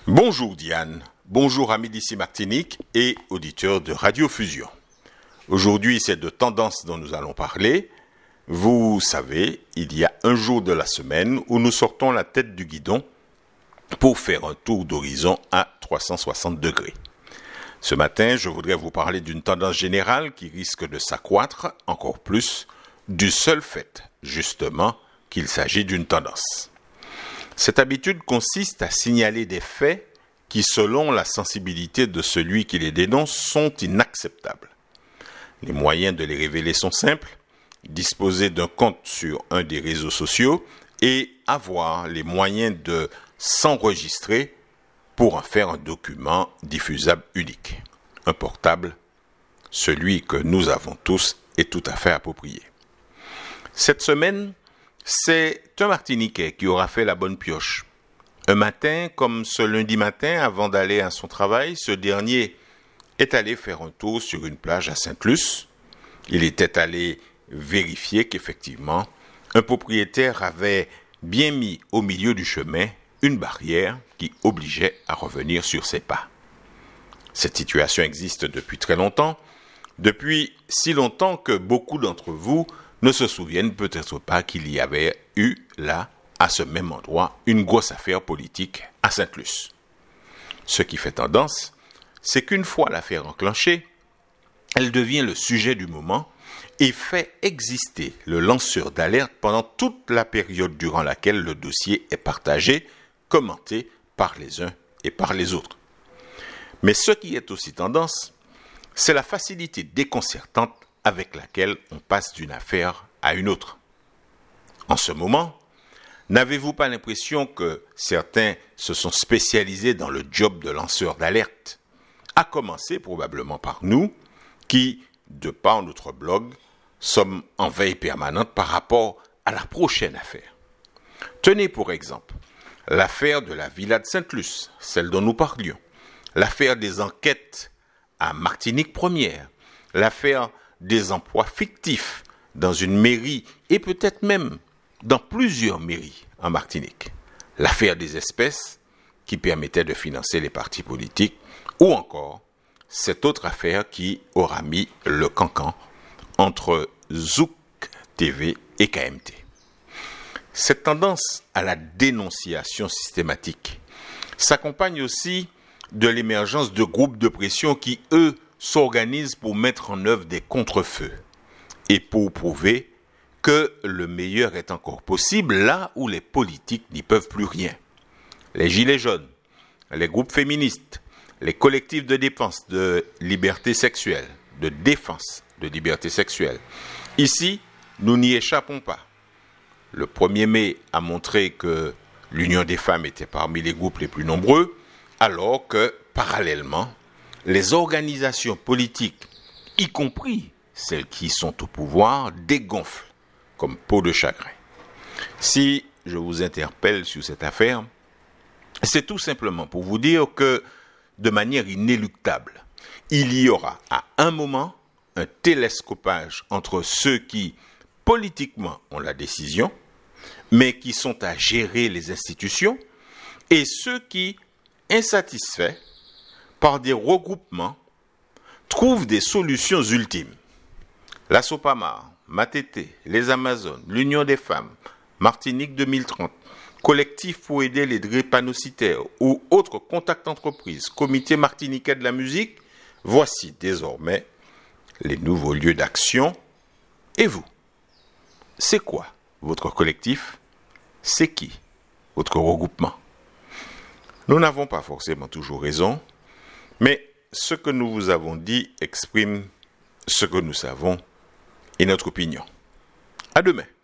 Bonjour Diane, bonjour amis d'ici Martinique et auditeurs de Radio Fusion. Aujourd'hui, c'est de tendances dont nous allons parler. Vous savez, il y a un jour de la semaine où nous sortons la tête du guidon pour faire un tour d'horizon à 360 degrés. Ce matin, je voudrais vous parler d'une tendance générale qui risque de s'accroître encore plus du seul fait, justement, qu'il s'agit d'une tendance. Cette habitude consiste à signaler des faits qui, selon la sensibilité de celui qui les dénonce, sont inacceptables. Les moyens de les révéler sont simples: disposer d'un compte sur un des réseaux sociaux et avoir les moyens de s'enregistrer pour en faire un document diffusable unique. Un portable, celui que nous avons tous, est tout à fait approprié. Cette semaine, c'est un Martiniquais qui aura fait la bonne pioche. Un matin, comme ce lundi matin, avant d'aller à son travail, ce dernier est allé faire un tour sur une plage à Sainte-Luce. Il était allé vérifier qu'effectivement, un propriétaire avait bien mis au milieu du chemin une barrière qui obligeait à revenir sur ses pas. Cette situation existe depuis très longtemps, depuis si longtemps que beaucoup d'entre vous ne se souviennent peut-être pas qu'il y avait eu là, à ce même endroit, une grosse affaire politique à Sainte-Luce. Ce qui fait tendance, c'est qu'une fois l'affaire enclenchée, elle devient le sujet du moment et fait exister le lanceur d'alerte pendant toute la période durant laquelle le dossier est partagé, commenté par les uns et par les autres. Mais ce qui est aussi tendance, c'est la facilité déconcertante avec laquelle on passe d'une affaire à une autre. En ce moment, n'avez-vous pas l'impression que certains se sont spécialisés dans le job de lanceur d'alerte, à commencer probablement par nous, qui, de par notre blog, sommes en veille permanente par rapport à la prochaine affaire. Tenez pour exemple l'affaire de la Villa de Sainte-Luce, celle dont nous parlions, l'affaire des enquêtes à Martinique Première, l'affaire des emplois fictifs dans une mairie et peut-être même dans plusieurs mairies en Martinique, l'affaire des espèces qui permettait de financer les partis politiques ou encore cette autre affaire qui aura mis le cancan entre Zouk TV et KMT. Cette tendance à la dénonciation systématique s'accompagne aussi de l'émergence de groupes de pression qui, eux, s'organisent pour mettre en œuvre des contre-feux et pour prouver que le meilleur est encore possible là où les politiques n'y peuvent plus rien. Les gilets jaunes, les groupes féministes, les collectifs de défense de liberté sexuelle, de défense de liberté sexuelle. Ici, nous n'y échappons pas. Le 1er mai a montré que l'Union des femmes était parmi les groupes les plus nombreux, alors que, parallèlement, les organisations politiques, y compris celles qui sont au pouvoir, dégonflent comme peau de chagrin. Si je vous interpelle sur cette affaire, c'est tout simplement pour vous dire que, de manière inéluctable, il y aura à un moment un télescopage entre ceux qui, politiquement, ont la décision, mais qui sont à gérer les institutions, et ceux qui, insatisfaits par des regroupements, trouvent des solutions ultimes. La Sopamar, Matete, les Amazones, l'Union des femmes, Martinique 2030, collectif pour aider les drépanocytaires ou autres contacts entreprises, comité martiniquais de la musique, voici désormais les nouveaux lieux d'action. Et vous, c'est quoi votre collectif? C'est qui votre regroupement? Nous n'avons pas forcément toujours raison, mais ce que nous vous avons dit exprime ce que nous savons et notre opinion. À demain.